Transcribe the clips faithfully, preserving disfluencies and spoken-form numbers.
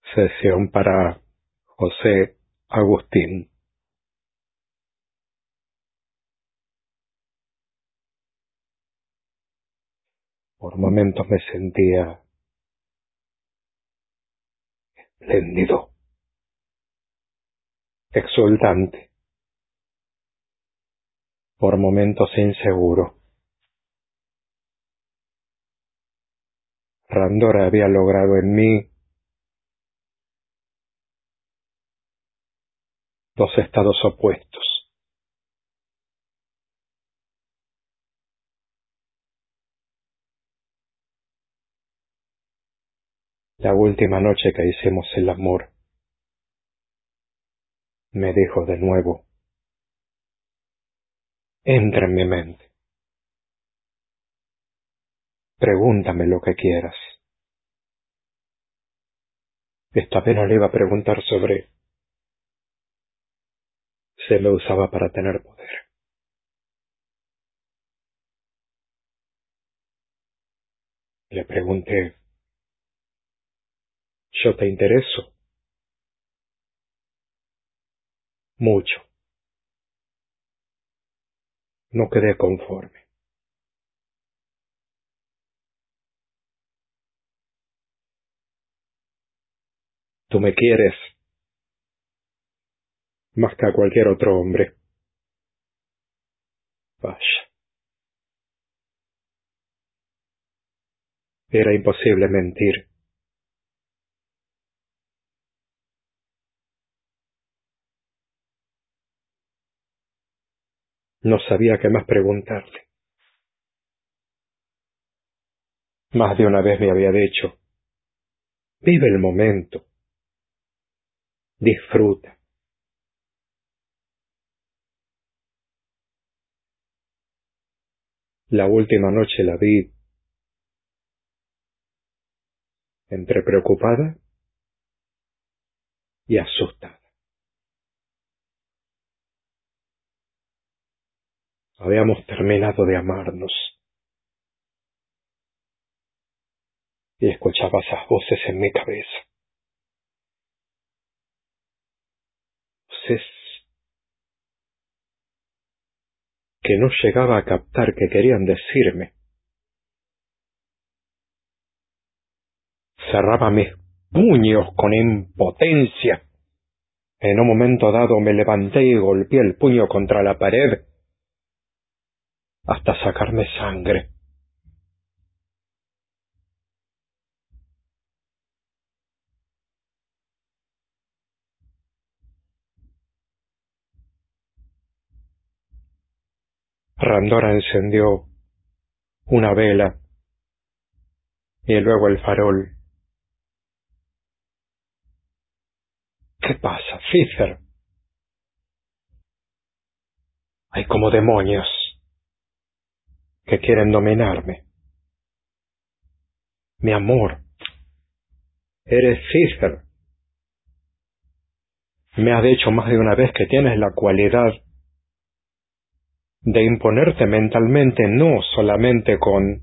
Sesión para José Agustín. Por momentos me sentía espléndido, exultante, por momentos inseguro. Randora había logrado en mí dos estados opuestos. La última noche que hicimos el amor, me dijo de nuevo: entra en mi mente, pregúntame lo que quieras. Esta vez no le iba a preguntar sobre si me usaba para tener poder. Le pregunté: ¿yo te intereso? Mucho. No quedé conforme. Tú me quieres más que a cualquier otro hombre. Vaya. Era imposible mentir. No sabía qué más preguntarle. Más de una vez me había dicho: vive el momento, disfruta. La última noche la vi entre preocupada y asustada. Habíamos terminado de amarnos y escuchaba esas voces en mi cabeza. Voces que no llegaba a captar qué querían decirme. Cerraba mis puños con impotencia. En un momento dado me levanté y golpeé el puño contra la pared hasta sacarme sangre. Randora encendió una vela y luego el farol. ¿Qué pasa, Fisher? Hay como demonios que quieren dominarme. Mi amor, eres Fisher. Me has dicho más de una vez que tienes la cualidad de imponerte mentalmente, no solamente con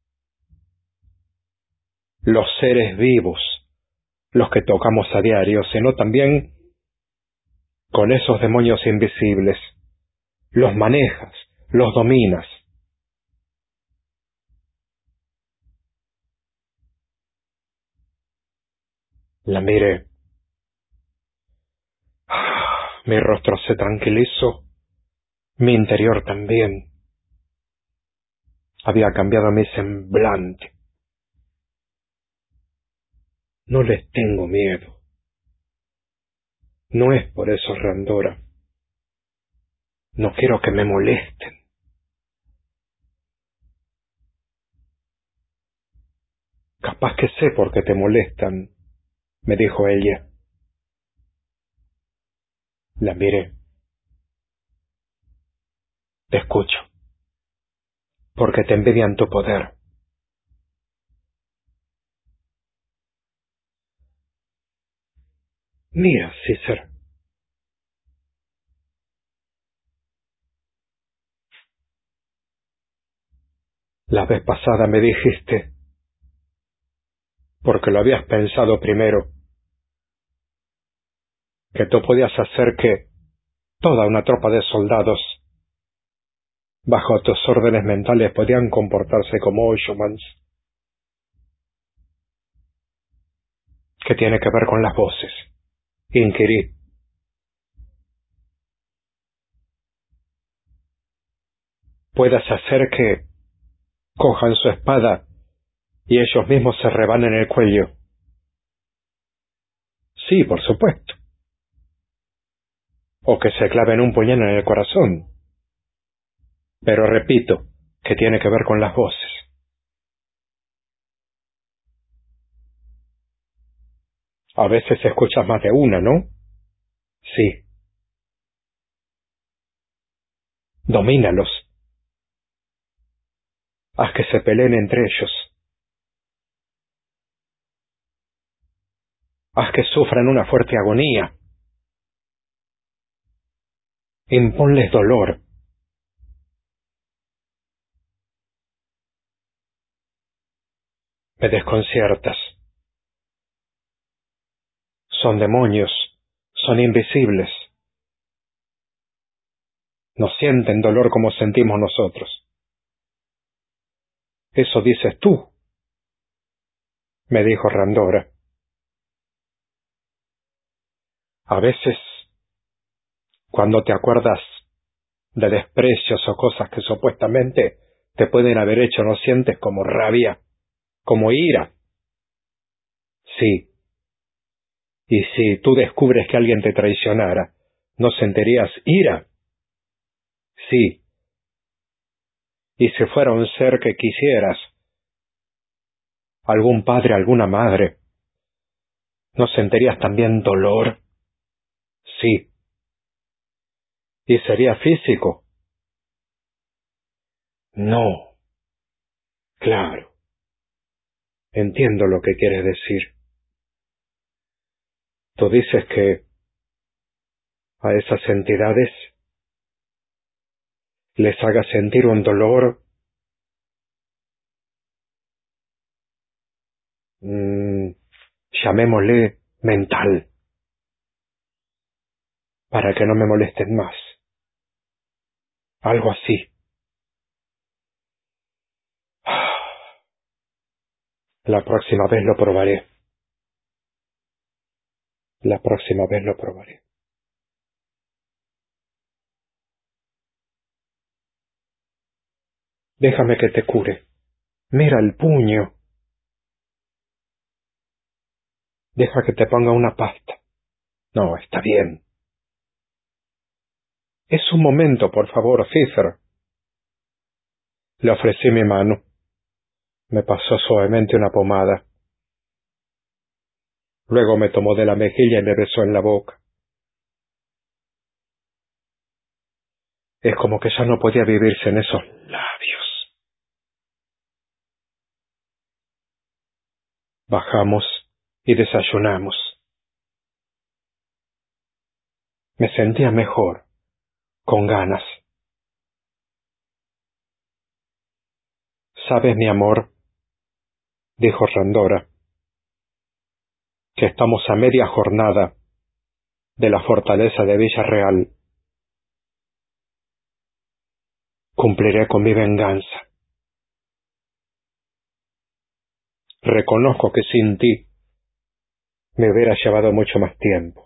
los seres vivos, los que tocamos a diario, sino también con esos demonios invisibles. Los manejas, los dominas. La miré. Mi rostro se tranquilizó, mi interior también. Había cambiado mi semblante. No les tengo miedo. No es por eso, Randora. No quiero que me molesten. Capaz que sé por qué te molestan, me dijo ella. La miré. Te escucho. Porque te envidian tu poder. Mira, César. La vez pasada me dijiste, porque lo habías pensado primero, que tú podías hacer que toda una tropa de soldados, bajo tus órdenes mentales, podían comportarse como Oshomans. ¿Qué tiene que ver con las voces? Inquirí. Puedas hacer que cojan su espada y ellos mismos se rebanen el cuello. Sí, por supuesto. O que se claven un puñal en el corazón. Pero repito, ¿qué tiene que ver con las voces? A veces escuchas más de una, ¿no? Sí. Domínalos. Haz que se peleen entre ellos. Haz que sufran una fuerte agonía. Imponles dolor. Me desconciertas. Son demonios. Son invisibles. No sienten dolor como sentimos nosotros. Eso dices tú, me dijo Randora. A veces, cuando te acuerdas de desprecios o cosas que supuestamente te pueden haber hecho, ¿no sientes como rabia, como ira? Sí. Y si tú descubres que alguien te traicionara, ¿no sentirías ira? Sí. Y si fuera un ser que quisieras, algún padre, alguna madre, ¿no sentirías también dolor? Sí. ¿Y sería físico? No. Claro. Entiendo lo que quieres decir. Tú dices que a esas entidades les haga sentir un dolor, mmm, llamémosle mental, para que no me molesten más. Algo así. La próxima vez lo probaré. La próxima vez lo probaré. Déjame que te cure. Mira el puño. Deja que te ponga una pasta. No, está bien. Es un momento, por favor, César. Le ofrecí mi mano. Me pasó suavemente una pomada. Luego me tomó de la mejilla y me besó en la boca. Es como que ya no podía vivirse en esos labios. Bajamos y desayunamos. Me sentía mejor, con ganas. ¿Sabes, mi amor?, dijo Randora, que estamos a media jornada de la fortaleza de Villarreal. Cumpliré con mi venganza. Reconozco que sin ti me hubiera llevado mucho más tiempo.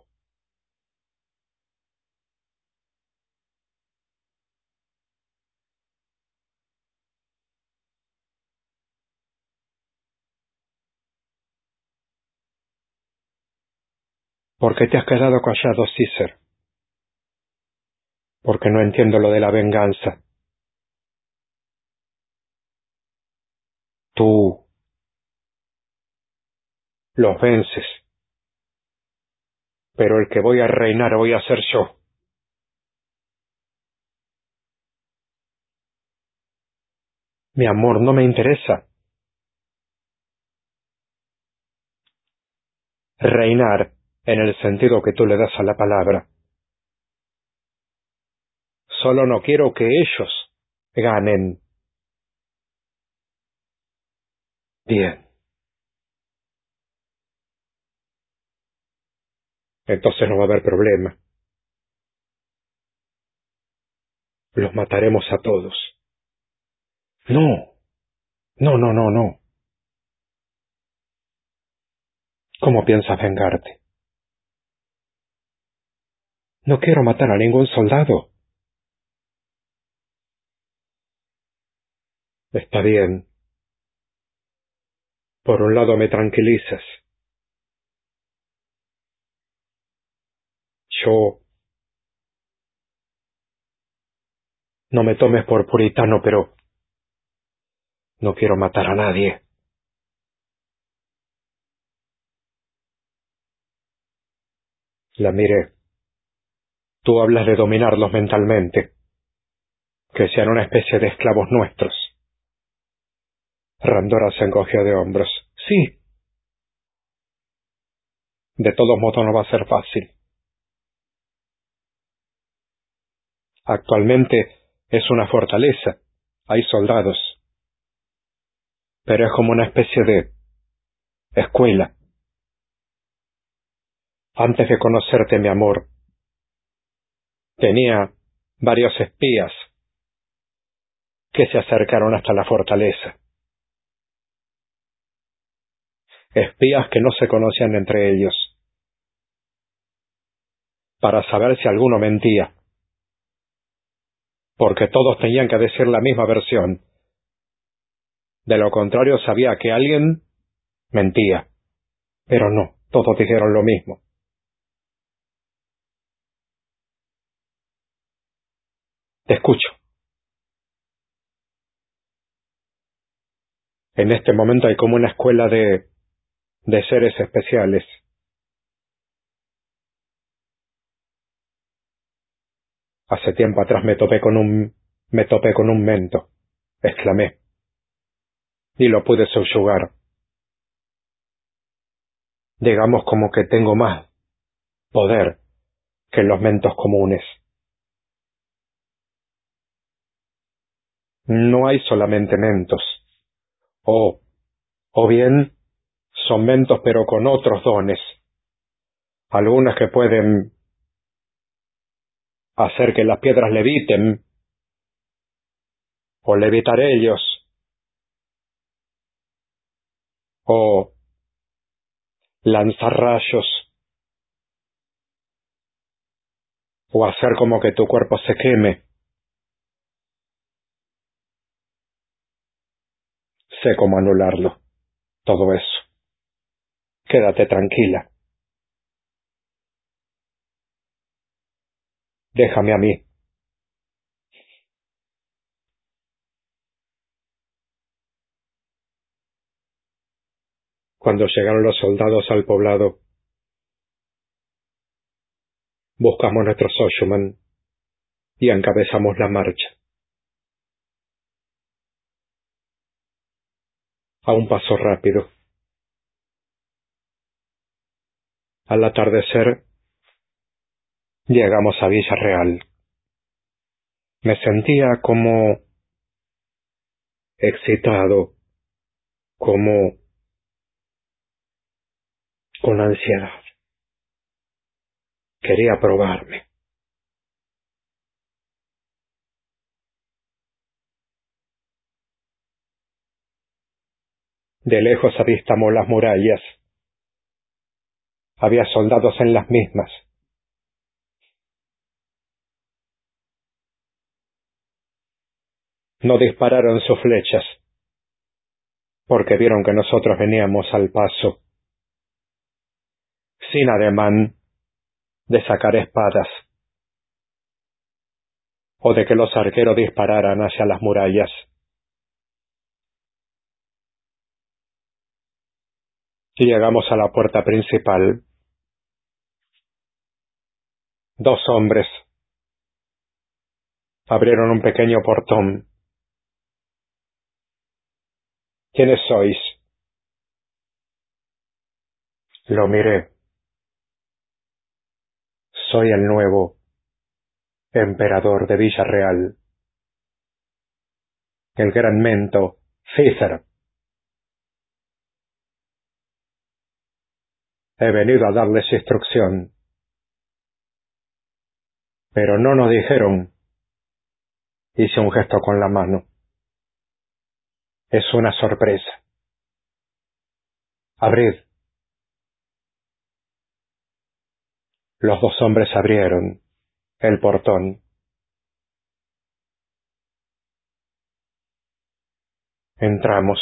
¿Por qué te has quedado callado, César? Porque no entiendo lo de la venganza. Tú los vences, pero el que voy a reinar voy a ser yo. Mi amor, no me interesa. Reinar en el sentido que tú le das a la palabra. Solo no quiero que ellos ganen. Bien. Entonces no va a haber problema. Los mataremos a todos. No, no, no, no, no. ¿Cómo piensas vengarte? No quiero matar a ningún soldado. Está bien. Por un lado me tranquilizas. Yo... No me tomes por puritano, pero... no quiero matar a nadie. La miré. Tú hablas de dominarlos mentalmente. Que sean una especie de esclavos nuestros. Randora se encogió de hombros. Sí. De todos modos no va a ser fácil. Actualmente es una fortaleza. Hay soldados. Pero es como una especie de escuela. Antes de conocerte, mi amor, tenía varios espías que se acercaron hasta la fortaleza. Espías que no se conocían entre ellos. Para saber si alguno mentía. Porque todos tenían que decir la misma versión. De lo contrario, sabía que alguien mentía. Pero no, todos dijeron lo mismo. Te escucho. En este momento hay como una escuela de, de seres especiales. Hace tiempo atrás me topé con un, me topé con un mento, exclamé. Y lo pude subyugar. Digamos como que tengo más poder que los mentos comunes. No hay solamente mentos. O, o bien, son mentos pero con otros dones. Algunas que pueden hacer que las piedras leviten, o levitar ellos, o lanzar rayos, o hacer como que tu cuerpo se queme. Sé cómo anularlo, todo eso. Quédate tranquila. Déjame a mí. Cuando llegaron los soldados al poblado, buscamos nuestro Soshman y encabezamos la marcha. A un paso rápido. Al atardecer, llegamos a Villa Real. Me sentía como excitado, como con ansiedad. Quería probarme. De lejos avistamos las murallas. Había soldados en las mismas. No dispararon sus flechas, porque vieron que nosotros veníamos al paso, sin ademán de sacar espadas, o de que los arqueros dispararan hacia las murallas. Y llegamos a la puerta principal. Dos hombres abrieron un pequeño portón. ¿Quiénes sois? Lo miré. Soy el nuevo emperador de Villa Real, el gran mento César. He venido a darles instrucción. Pero no nos dijeron. Hice un gesto con la mano. Es una sorpresa. Abrid. Los dos hombres abrieron el portón. Entramos.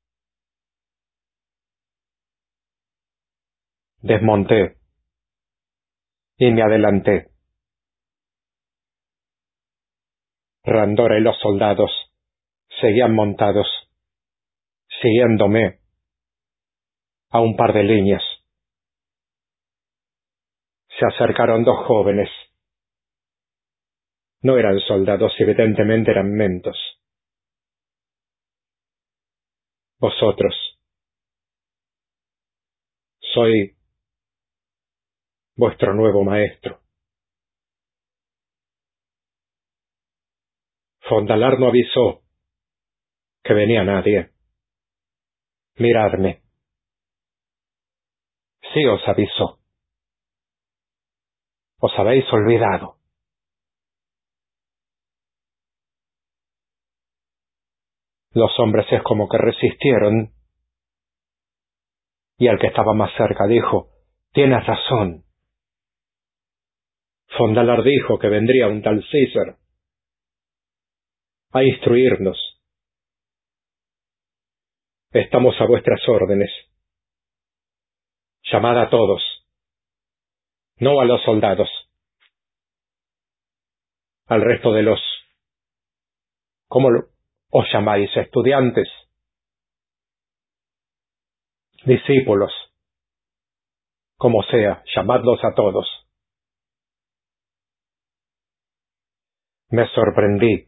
Desmonté y me adelanté. Randora y los soldados seguían montados, siguiéndome a un par de líneas. Se acercaron dos jóvenes. No eran soldados, evidentemente eran mentos. Vosotros. Soy vuestro nuevo maestro. Fondalar no avisó que venía nadie. Miradme. Sí os avisó. Os habéis olvidado. Los hombres es como que resistieron, y el que estaba más cerca dijo: tienes razón. Fondalar dijo que vendría un tal César a instruirnos. Estamos a vuestras órdenes. Llamad a todos, no a los soldados, al resto de los... ¿Cómo lo... os llamáis? ¿Estudiantes? Discípulos. Como sea, llamadlos a todos. Me sorprendí,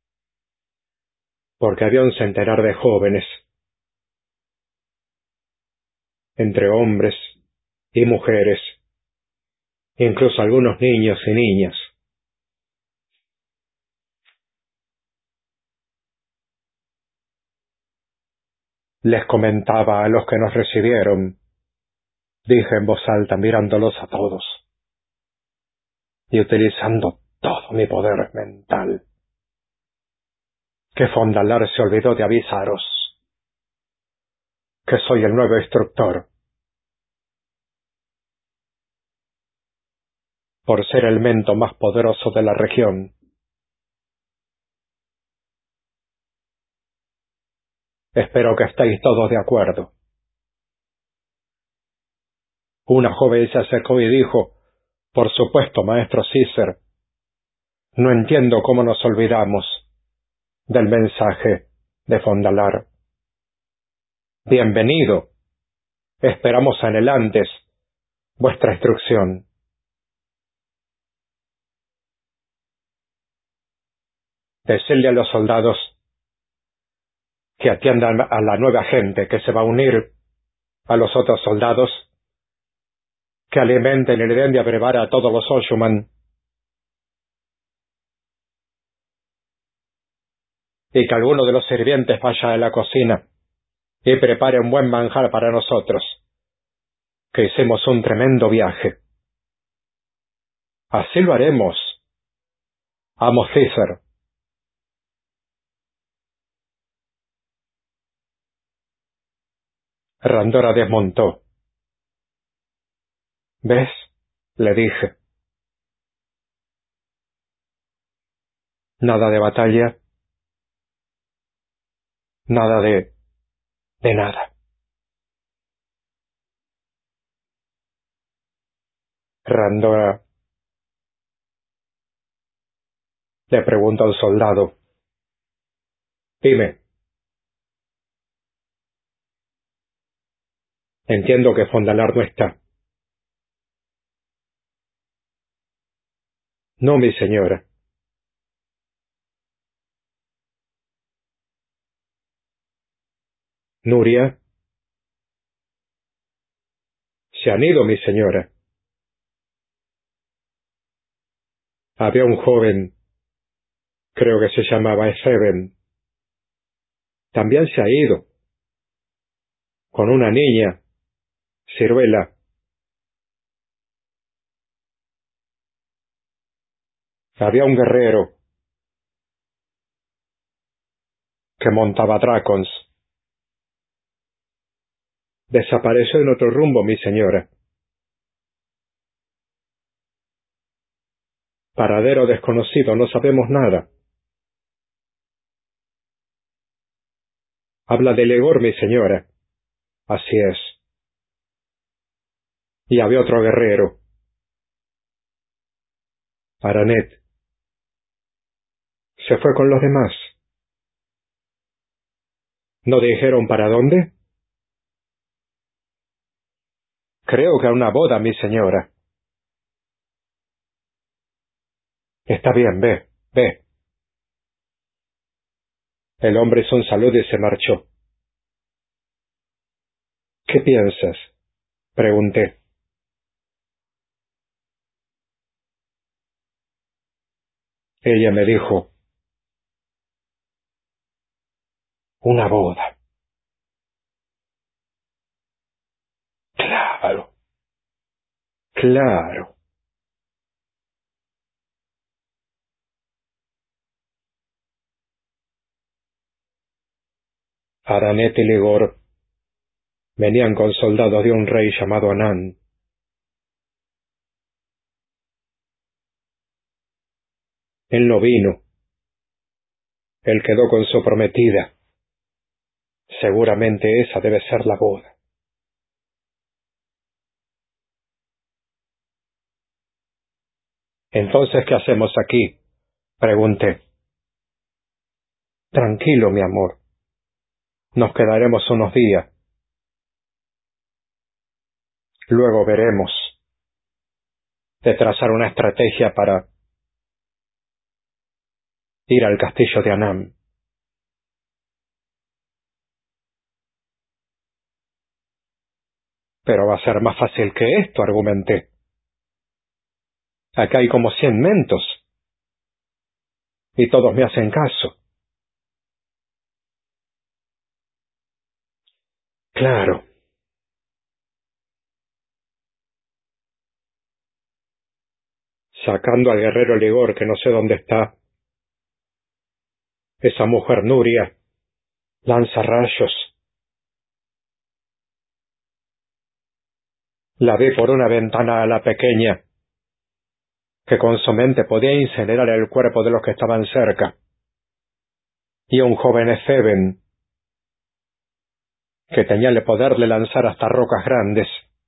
porque había un centenar de jóvenes, entre hombres y mujeres, incluso algunos niños y niñas. Les comentaba a los que nos recibieron, dije en voz alta mirándolos a todos, y utilizando todo mi poder mental, que Fondalar se olvidó de avisaros que soy el nuevo instructor, por ser el mento más poderoso de la región. Espero que estéis todos de acuerdo. Una joven se acercó y dijo: por supuesto, maestro Cícer. No entiendo cómo nos olvidamos del mensaje de Fondalar. Bienvenido. Esperamos anhelantes vuestra instrucción. Decidle a los soldados que atiendan a la nueva gente que se va a unir a los otros soldados, que alimenten y le den de abrevar a todos los Oshuman, y que alguno de los sirvientes vaya a la cocina y prepare un buen manjar para nosotros, que hicimos un tremendo viaje. Así lo haremos, amo Cícer. Randora desmontó. ¿Ves? Le dije. Nada de batalla, nada de... de nada. Randora le preguntó al soldado: dime, entiendo que Fondalar no está. No, mi señora. Nuria. Se han ido, mi señora. Había un joven, creo que se llamaba Efeben. También se ha ido. Con una niña, Ciruela. Había un guerrero que montaba dracons. Desapareció en otro rumbo, mi señora. Paradero desconocido, no sabemos nada. Habla de Legor, mi señora. Así es. Y había otro guerrero. Aranet. Se fue con los demás. ¿No dijeron para dónde? Creo que a una boda, mi señora. Está bien, ve, ve. El hombre hizo un saludo y se marchó. ¿Qué piensas? Pregunté. Ella me dijo, una boda. Claro, claro. Aranet y Legor venían con soldados de un rey llamado Anán. Él no vino. Él quedó con su prometida. Seguramente esa debe ser la boda. Entonces, ¿qué hacemos aquí? Pregunté. Tranquilo, mi amor. Nos quedaremos unos días. Luego veremos de trazar una estrategia para ir al castillo de Anán. Pero va a ser más fácil que esto, argumenté. Acá hay como cien mentos. Y todos me hacen caso. Claro. Sacando al guerrero Ligor, que no sé dónde está. Esa mujer Nuria lanza rayos. La vi por una ventana a la pequeña, que con su mente podía incinerar el cuerpo de los que estaban cerca. Y un joven Efeben, que tenía el poder de lanzar hasta rocas grandes.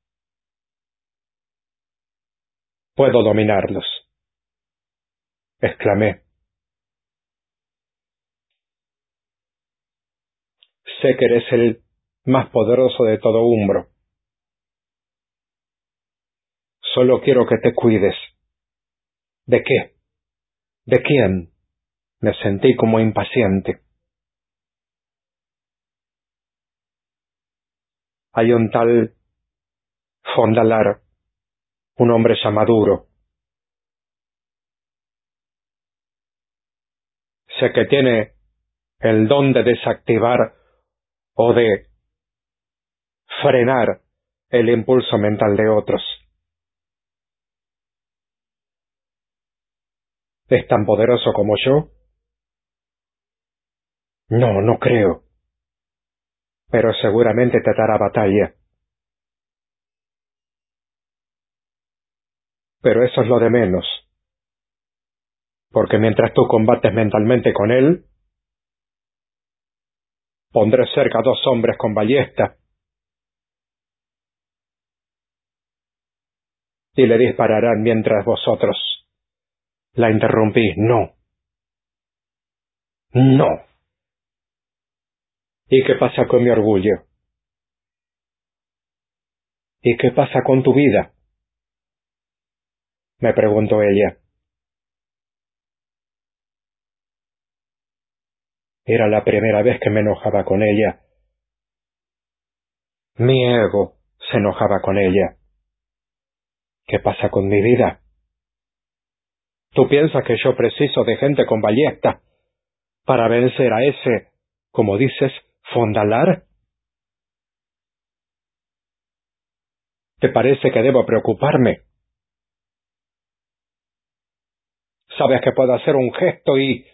Puedo dominarlos, exclamé. Sé que eres el más poderoso de todo Umbro. Solo quiero que te cuides. ¿De qué? ¿De quién? Me sentí como impaciente. Hay un tal Fondalar, un hombre llamaduro. Sé que tiene el don de desactivar o de frenar el impulso mental de otros. ¿Es tan poderoso como yo? No, no creo. Pero seguramente te dará batalla. Pero eso es lo de menos. Porque mientras tú combates mentalmente con él, pondré cerca dos hombres con ballesta y le dispararán mientras vosotros. La interrumpí. No. No. ¿Y qué pasa con mi orgullo? ¿Y qué pasa con tu vida? Me preguntó ella. Era la primera vez que me enojaba con ella. Mi ego se enojaba con ella. ¿Qué pasa con mi vida? ¿Tú piensas que yo preciso de gente con ballesta para vencer a ese, como dices, Fondalar? ¿Te parece que debo preocuparme? Sabes que puedo hacer un gesto y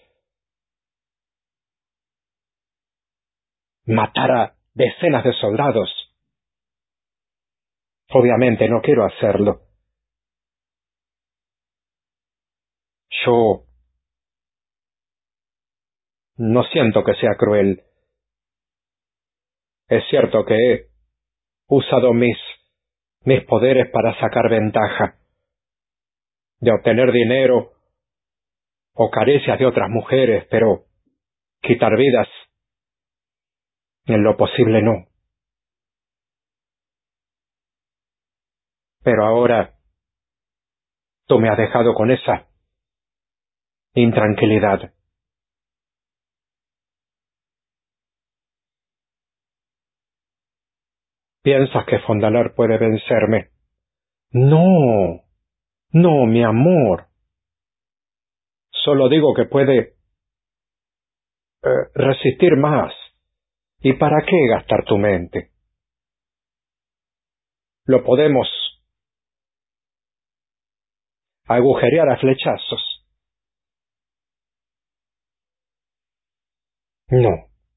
matar a decenas de soldados. Obviamente no quiero hacerlo. Yo no siento que sea cruel. Es cierto que he usado mis, mis poderes para sacar ventaja, de obtener dinero o caricias de otras mujeres, pero quitar vidas, en lo posible no. Pero ahora tú me has dejado con esa intranquilidad. ¿Piensas que Fondalar puede vencerme? No, no, mi amor. Solo digo que puede eh, resistir más. ¿Y para qué gastar tu mente? Lo podemos agujerear a flechazos. No,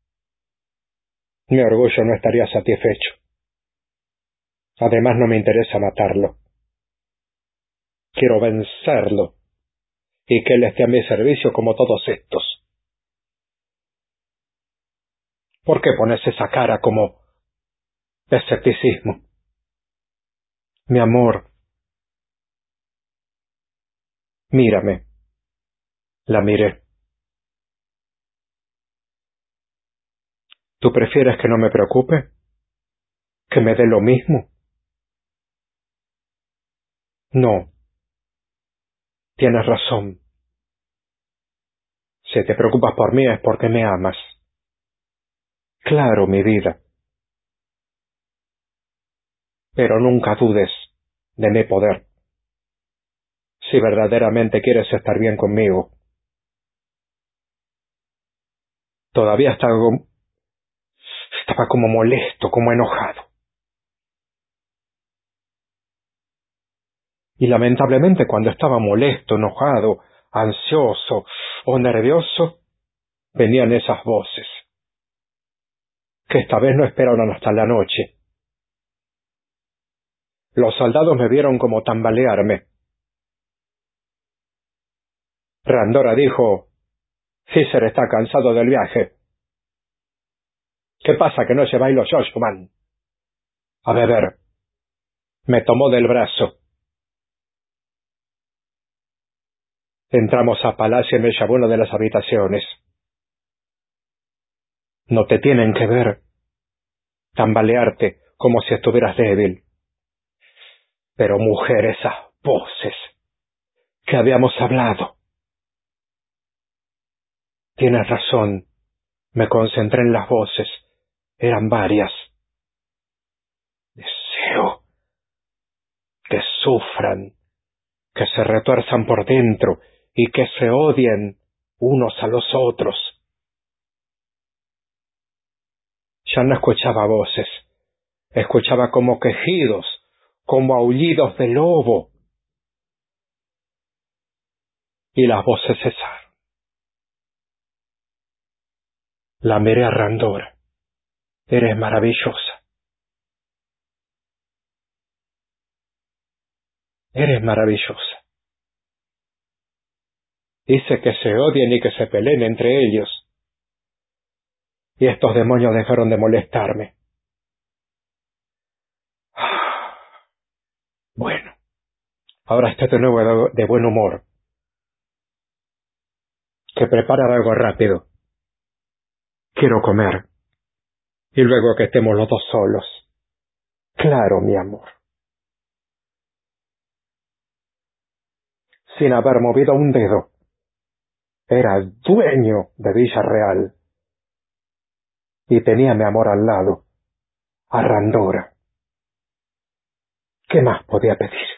mi orgullo no estaría satisfecho. Además no me interesa matarlo. Quiero vencerlo y que él esté a mi servicio como todos estos. ¿Por qué pones esa cara como escepticismo? Mi amor, mírame. La miré. ¿Tú prefieres que no me preocupe? ¿Que me dé lo mismo? No, tienes razón. Si te preocupas por mí es porque me amas. Claro, mi vida. Pero nunca dudes de mi poder. Si verdaderamente quieres estar bien conmigo. Todavía estaba, estaba como molesto, como enojado. Y lamentablemente cuando estaba molesto, enojado, ansioso o nervioso, venían esas voces, que esta vez no esperaron hasta la noche. Los soldados me vieron como tambalearme. Randora dijo: Cícer está cansado del viaje. ¿Qué pasa que no lleváis los Joshman? A beber. Me tomó del brazo. Entramos a palacio y me llevó a una de las habitaciones. No te tienen que ver tambalearte como si estuvieras débil. Pero mujer, esas voces que habíamos hablado. Tienes razón. Me concentré en las voces. Eran varias. Deseo que sufran, que se retuerzan por dentro y que se odien unos a los otros. Ya no escuchaba voces. Escuchaba como quejidos, como aullidos de lobo. Y las voces cesaron. La miré a Randora. Eres maravillosa. Eres maravillosa. Hice que se odien y que se peleen entre ellos. Y estos demonios dejaron de molestarme. Bueno, ahora estoy de nuevo de buen humor. Que prepara algo rápido. Quiero comer. Y luego que estemos los dos solos. Claro, mi amor. Sin haber movido un dedo. Era el dueño de Villarreal. Y tenía mi amor al lado. A Randora. ¿Qué más podía pedir?